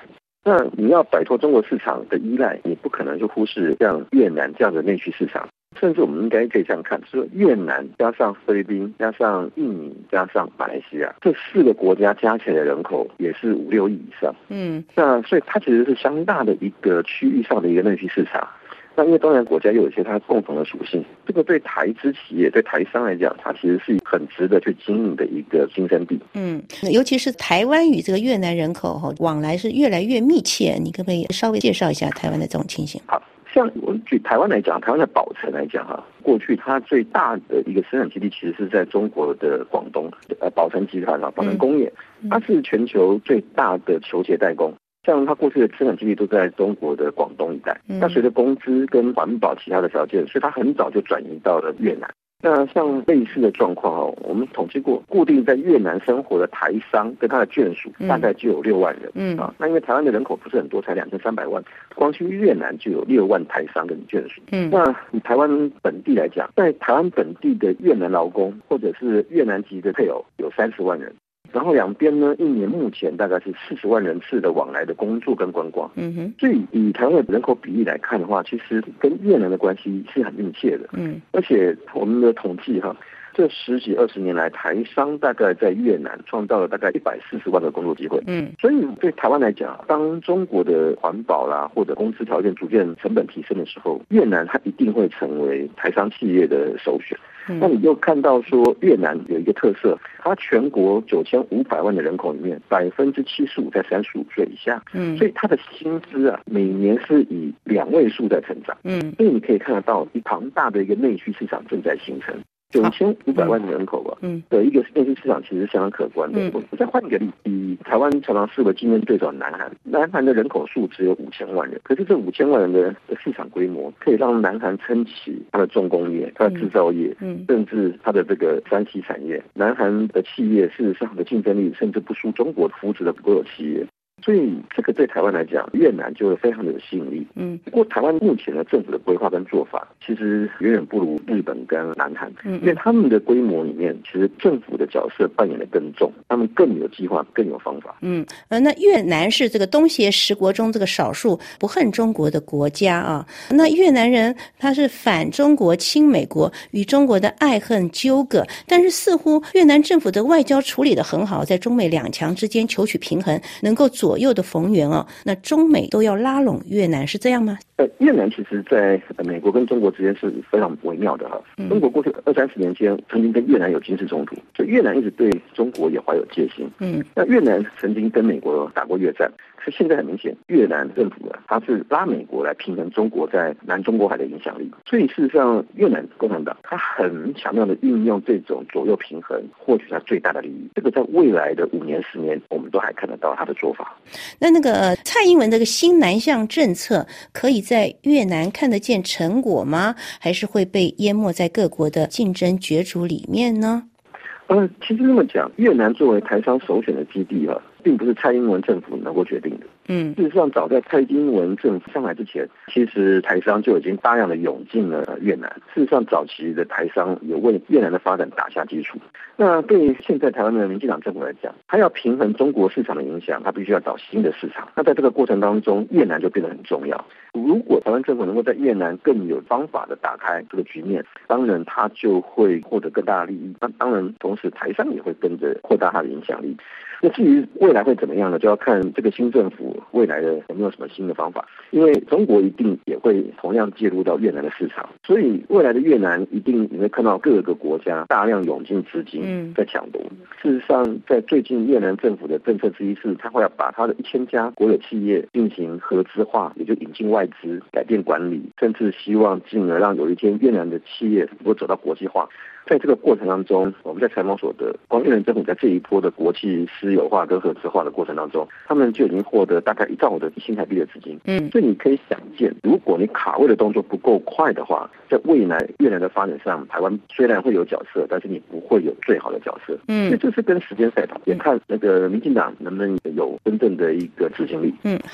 那你要摆脱中国市场的依赖，你不可能就忽视像越南这样的内需市场。甚至我们应该可以这样看，就是越南加上菲律宾加上印尼加上马来西亚这4个国家加起来的人口也是5-6亿以上。那所以它其实是相大的一个区域上的一个内需市场。那因为当然国家又有一些它共同的属性，这个对台资企业对台商来讲，它其实是很值得去经营的一个新生地。 尤其是台湾与这个越南人口往来是越来越密切，你可不可以稍微介绍一下台湾的这种情形？ 好，像我们举台湾来讲，台湾的宝城来讲过去它最大的一个生产基地其实是在中国的广东，宝城集团宝城工业，它是全球最大的球鞋代工。像它过去的生产基地都在中国的广东一带，那随着工资跟环保其他的条件，所以它很早就转移到了越南。那像类似的状况我们统计过，固定在越南生活的台商跟他的眷属大概就有6万人。那因为台湾的人口不是很多，才2300万，光去越南就有6万台商跟眷属。那以台湾本地来讲，在台湾本地的越南劳工或者是越南籍的配偶有30万人。然后两边呢，一年目前大概是40万人次的往来的工作跟观光。所以以台湾的人口比例来看的话，其实跟越南的关系是很密切的。而且我们的统计这10几20年来，台商大概在越南创造了大概140万个工作机会。所以对台湾来讲，当中国的环保啦或者工资条件逐渐成本提升的时候，越南它一定会成为台商企业的首选。那你又看到说越南有一个特色，它全国9500万的人口里面，75%在35岁以下。所以它的薪资每年是以2位数在成长。所以你可以看得到庞大的一个内需市场正在形成。9500万人口的一个内需市场其实相当可观的。我再换一个例子，以台湾常常视为竞争对手南韩，南韩的人口数只有5000万人，可是这5000万人的市场规模可以让南韩撑起它的重工业、它的制造业，甚至它的这个3C产业。南韩的企业事实上的竞争力甚至不输中国扶持的国有企业。所以这个对台湾来讲，越南就会非常的有吸引力。不过台湾目前的政府的规划跟做法，其实远远不如日本跟南韩。因为他们的规模里面，其实政府的角色扮演的更重，他们更有计划，更有方法。 那越南是这个东协10国中这个少数不恨中国的国家那越南人他是反中国、亲美国，与中国的爱恨纠葛，但是似乎越南政府的外交处理得很好，在中美两强之间求取平衡，能够左右的逢源那中美都要拉拢越南，是这样吗？ 越南其实在美国跟中国之间是非常微妙的中国过去20-30年间曾经跟越南有军事冲突，所以越南一直对中国也怀有戒心。那越南曾经跟美国打过越战，可是现在很明显，越南政府它是拉美国来平衡中国在南中国海的影响力。所以事实上，越南共产党它很巧妙的运用这种左右平衡，获取它最大的利益。这个在未来的5年10年，我们都还看得到它的做法。 那个蔡英文这个新南向政策可以在越南看得见成果吗？还是会被淹没在各国的竞争角逐里面呢？ 其实这么讲，越南作为台商首选的基地并不是蔡英文政府能够决定的。事实上，早在蔡英文政府上来之前，其实台商就已经大量的涌进了越南。事实上，早期的台商有为越南的发展打下基础。那对现在台湾的民进党政府来讲，他要平衡中国市场的影响，他必须要找新的市场。那在这个过程当中，越南就变得很重要。如果台湾政府能够在越南更有方法的打开这个局面，当然他就会获得更大的利益。那当然，同时台商也会跟着扩大他的影响力。那至于未来会怎么样呢？就要看这个新政府未来的有没有什么新的方法。因为中国一定也会同样介入到越南的市场，所以未来的越南一定你会看到各个国家大量涌进资金在抢夺。事实上，在最近越南政府的政策之一是，他会要把他的1000家国有企业进行合资化，也就引进外资，改变管理，甚至希望进而让有一天越南的企业能够走到国际化。在这个过程当中，我们在采访所得，光越南政府在这一波的国际私有化跟合资化的过程当中，他们就已经获得大概1兆5的新台币的资金。所以你可以想见，如果你卡位的动作不够快的话，在未来越南的发展上，台湾虽然会有角色，但是你不会有最好的角色。所以这是跟时间赛跑，也看那个民进党能不能有真正的一个执行力。 好的，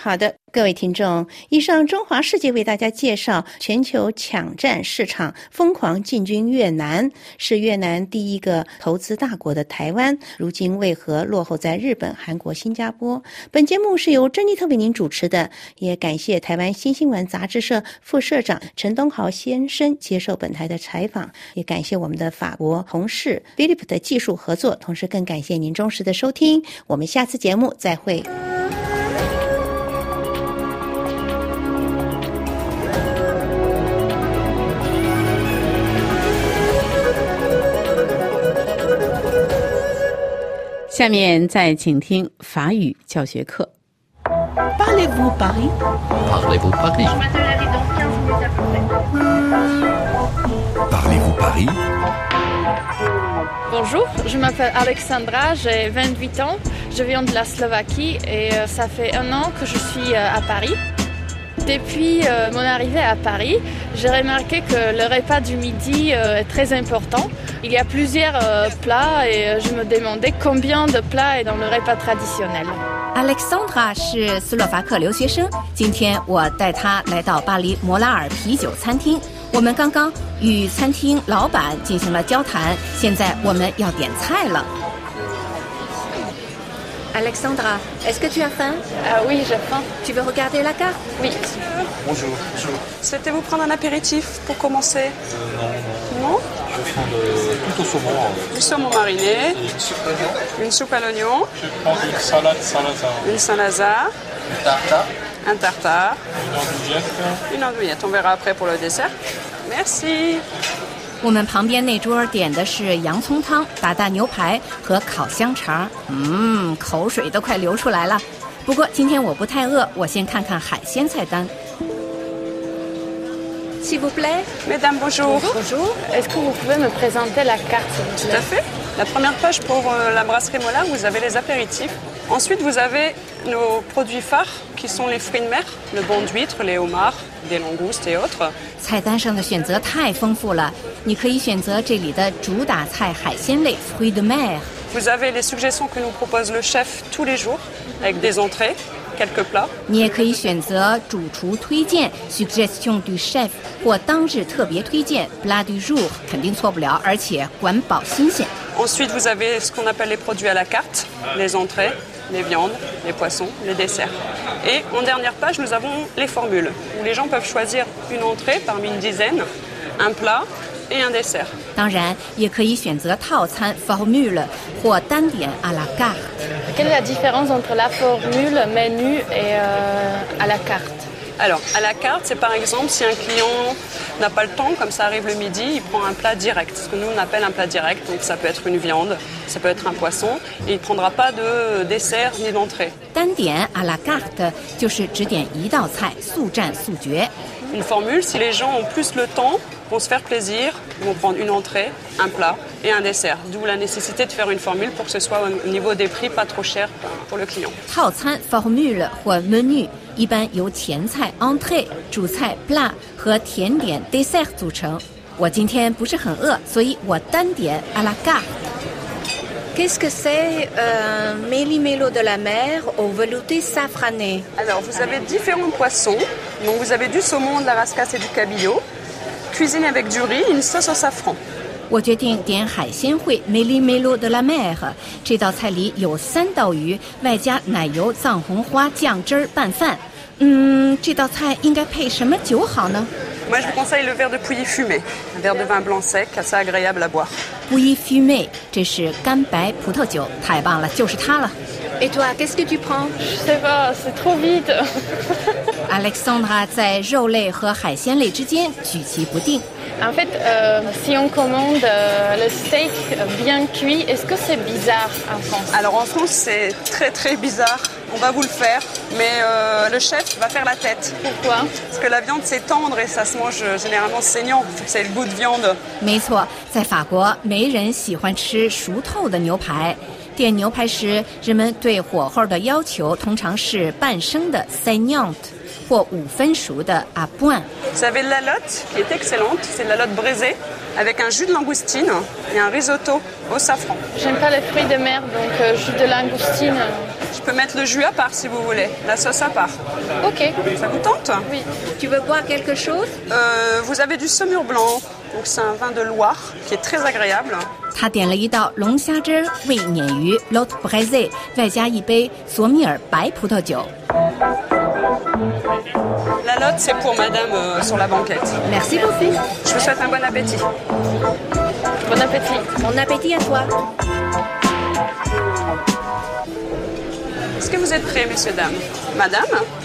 各位听众，以上中华世界为大家介绍全球抢占市场、疯狂进军越南，是越南第一个投资大国的台湾，如今为何落后在日本、韩国、新加坡？本节目是由珍妮特为您主持的，也感谢台湾新新闻杂志社副社长陈东豪先生接受本台的采访，也感谢我们的法国同事 Philip 的技术合作，同时更感谢您忠实的收听，我们下次节目再会。 下面再请听法语教学课。 Parlez-vous Paris? Parlez-vous Paris? Parlez-vous Paris? Bonjour, je m'appelle Alexandra, j'ai 28 ans, je viens de la Slovaquie et ça fait 1 an que je suis à Paris. Depuis mon arrivée à Paris, j'ai remarqué que le repas du midi est très important. Il y a plusieurs plats et je me demandais combien de plats est dans le repas traditionnel. Alexandra 是斯洛伐克留学生，今天我带她来到巴黎摩拉尔啤酒餐厅。我们刚刚与餐厅老板进行了交谈，现在我们要点菜了。Alexandra, est-ce que tu as faim? Oui, j'ai faim. Tu veux regarder la carte? Oui. Bonjour. Souhaitez-vous prendre un apéritif pour commencer? Non. Je vais prendre tout au saumon. Du saumon mariné. Une soupe d'oignon. Une soupe à l'oignon. Je vais prendre une salade Saint-Lazare. Une Saint-Lazare. Un tartare. Un tartare. Une andouillette. Une andouillette. On verra après pour le dessert. Merci. 我们旁边那桌点的是洋葱汤、打打牛排和烤香肠，口水都快流出来了。不过今天我不太饿，我先看看海鲜菜单。S'il vous plaît. Mesdames, bonjour. Bonjour. Est-ce que vous pouvez me présenter la carte, s'il vous plaît? Tout à fait. La première page pour la brasserie Mollard, vous avez les apéritifs. Ensuite, vous avez nos produits phares qui sont les fruits de mer, le banc d'huîtres, les homards, des langoustes et autres. 菜单上的选择太丰富了，你可以选择这里的主打菜海鲜类 fruits de mer。 Vous avez les suggestions que nous propose le chef tous les jours, avec des entrées, quelques plats. 你也可以选择主厨推荐 suggestion du chef 或当日特别推荐 plat du jour， 肯定错不了，而且管保新鲜。 Ensuite, vous avez ce qu'on appelle les produits à la carte, les entrées, les viandes, les poissons, les desserts. Et en dernière page, nous avons les formules, où les gens peuvent choisir une entrée parmi une dizaine, un plat et un dessert. 当然，也可以选择套餐 formule 或单点 à la carte。 Quelle est la différence entre la formule, menu et à la carte? Alors, à la carte, c'est par exemple si un client n'a pas le temps, comme ça arrive le midi, il prend un plat direct, ce que nous on appelle un plat direct. Donc ça peut être une viande, ça peut être un poisson, et il ne prendra pas de dessert ni d'entrée. 单点 à la carte 就是只点一道菜，速战速决。 Une formule, si les gens ont plus le temps, vont se faire plaisir, ils vont prendre une entrée, un plat et un dessert. D'où la nécessité de faire une formule pour que ce soit au niveau des prix pas trop cher pour le client. 套餐 formule 或 menu 一般由前菜 entrée、主菜 plat 和甜点 dessert 组成。我今天不是很饿，所以我单点 à la carte。 Qu'est-ce que c'est méli-mélo de la mer au velouté safrané? Alors, vous avez différents poissons. Donc, vous avez du saumon, de la rascasse et du cabillaud. Cuisiné avec du riz et une sauce au safran. 我决定点海鲜烩 méli-mélo de la mer。 这道菜里有3道鱼，外加奶油、藏红花酱汁儿拌饭。这道菜应该配什么酒好呢？ Moi, je vous conseille le verre de Pouilly fumé, un verre de vin blanc sec, assez agréable à boire. Pouilly fumé， 这是干白葡萄酒，太棒了，就是它了。Et toi, qu'est-ce que tu prends? Je sais pas, c'est trop vite. Alexandra 在肉类和海鲜类之间举棋不定。 En fait, si on commande le steak bien cuit, est-ce que c'est bizarre en France? Alors en France, c'est très très bizarre. On va vous le faire, mais le chef va faire la tête. Pourquoi? Parce que la viande c'est tendre et ça se mange généralement saignant. C'est le goût de viande. 没错，在法国没人喜欢吃熟透的牛排。点牛排时，人们对火候的要求通常是半生的 saignante 或5分熟的 à point。 Vous avez la lotte qui est excellente, c'est de la lotte braisée avec un jus de langoustine et un risotto au safran. J'aime pas les fruits de mer, donc jus de langoustine. Je peux mettre le jus à part si vous voulez, la sauce à part. Ok. Ça vous tente? Oui. Tu veux boire quelque chose? Vous avez du Saumur blanc, donc c'est un vin de Loire qui est très agréable. 他点了一道龙虾汁味鲶鱼 Lot Braisé， 外加一杯索米尔白葡萄酒。 La lotte, c'est pour madame sur la banquette. Merci beaucoup. Je vous souhaite un bon appétit. Bon appétit. Bon appétit à toi. Est-ce que vous êtes prêts, messieurs, dames? Madame?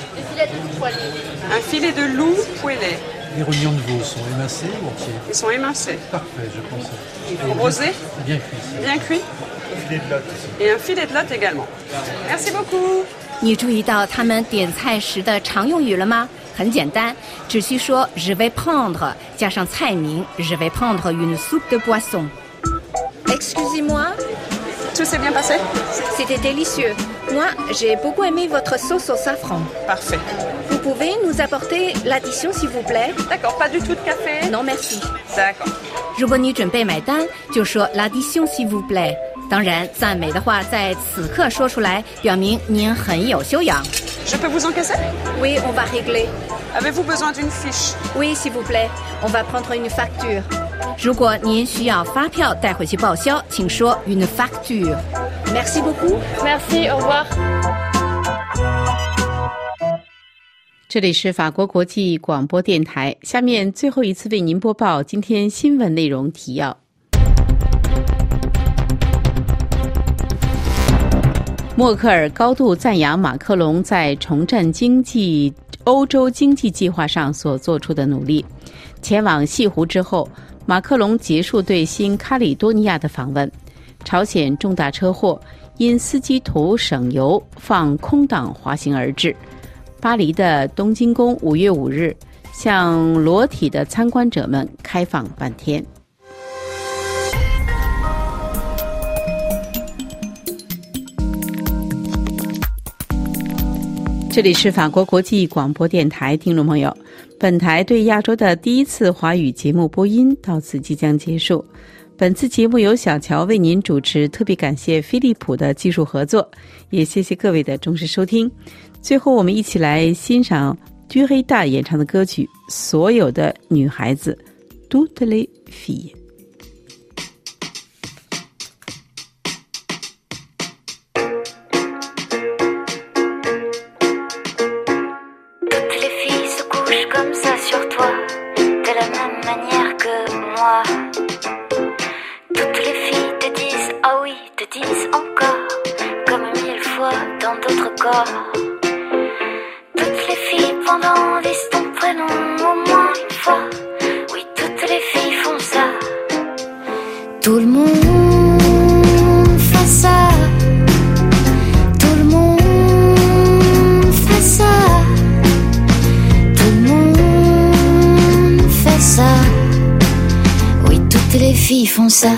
Un filet de loup poêlé. Les rognons de veau sont émincés ou entiers? Ils sont émincés. Parfait, je pense. Rosé? Bien cuit. Bien cuit. Un filet de lotte aussi. Et un filet de lotte également. Merci beaucoup. 你注意到他们点菜时的常用语了吗？很简单，只需说 Je vais prendre 加上菜名 Je vais prendre une soupe de poisson。 Excusez-moi. Tout s'est bien passé? C'était délicieux. Moi, j'ai beaucoup aimé votre sauce au safran. Parfait. Vous pouvez nous apporter l'addition, s'il vous plaît? D'accord, pas du tout de café? Non, merci. D'accord. 如果你准备买单，就说 l'addition s'il vous plaît。 当然，赞美的话在此刻说出来，表明您很有修养。 Je peux vous encaisser? Oui, on va régler. Avez-vous besoin d'une fiche? Oui, s'il vous plaît. On va prendre une facture. 如果您需要发票带回去报销，请说 une facture。 Merci beaucoup. Merci, au revoir. 这里是法国国际广播电台，下面最后一次为您播报今天新闻内容提要。默克尔高度赞扬马克龙在重振欧洲经济计划上所做出的努力。前往西湖之后，马克龙结束对新卡里多尼亚的访问。朝鲜重大车祸因司机图省油放空挡滑行而致。巴黎的东京宫5月5日向裸体的参观者们开放半天。这里是法国国际广播电台，听众朋友，本台对亚洲的第一次华语节目播音到此即将结束。本次节目由小乔为您主持，特别感谢飞利浦的技术合作，也谢谢各位的忠实收听。最后，我们一起来欣赏居黑大演唱的歌曲《所有的女孩子》（Toutes les filles）。 Toutes les filles pendant disent ton prénom au moins une fois. Oui, toutes les filles font ça. Tout le monde fait ça. Tout le monde fait ça. Tout le monde fait ça. Oui, toutes les filles font ça.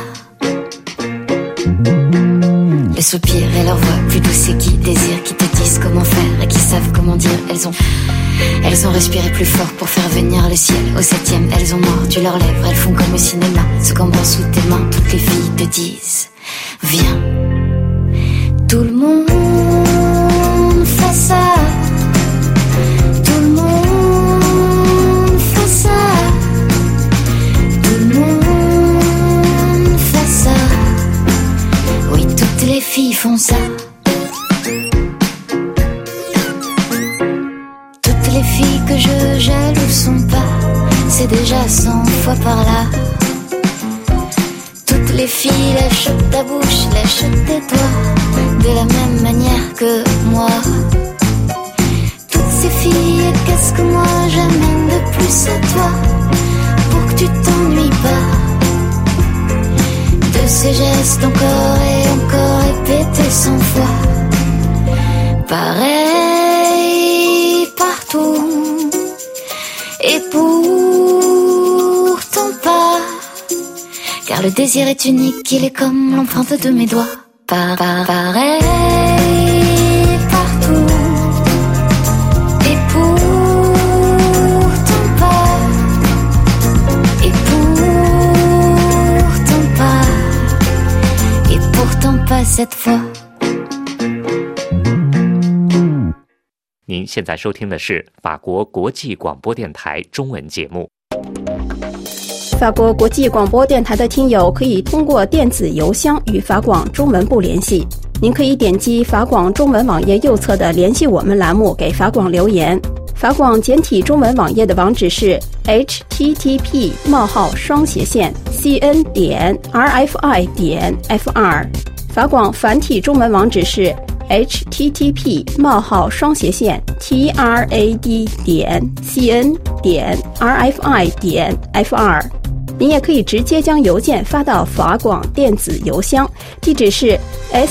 Les soupirs et leur voix plus douce et qui désirent, qui te disent comment faire et qui savent comment dire. Elles ont respiré plus fort pour faire venir le ciel. Au 7e, elles ont mordu leurs lèvres. Elles font comme au cinéma, se cambrant sous tes mains. Toutes les filles te disent, viens. Tout le monde fait ça. Tout le monde fait ça. Tout le monde fait ça. Oui, toutes les filles font ça. Toutes les filles que je jalouse sont pas, c'est déjà 100 fois par là. Toutes les filles lèchent ta bouche, lèchent tes doigts, de la même manière que moi. Toutes ces filles, qu'est-ce que moi j'amène de plus à toi, pour que tu t'ennuies pas. De ces gestes encore et encore répétés 100 fois. Pareil partout et pourtant pas, car le désir est unique, il est comme l'empreinte de mes doigts. Pareil partout et pourtant pas, et pourtant pas, et pourtant pas cette fois. 您现在收听的是法国国际广播电台中文节目。 法国国际广播电台的听友可以通过电子邮箱与法广中文部联系。您可以点击法广中文网页右侧的联系我们栏目给法广留言。法广简体中文网页的网址是 http://cn.rfi.fr。法广繁体中文网址是 http://trad.cn.rfi.fr。您也可以直接将邮件发到法广电子邮箱，地址是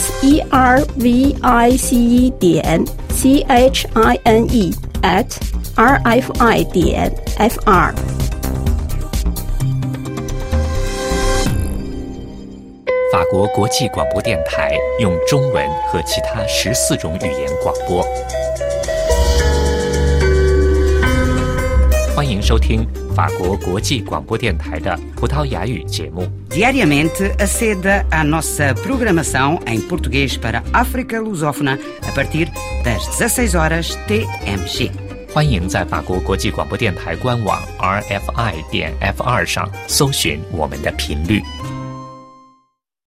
service@rfi.fr。 法国国际广播电台用中文和其他14种语言广播。欢迎收听法国国际广播电台的葡萄牙语节目。 Diariamente aceda à nossa programação em português para África Lusófona a partir das 16 horas TMG。 欢迎在法国国际广播电台官网 RFI.F2 上搜寻我们的频率。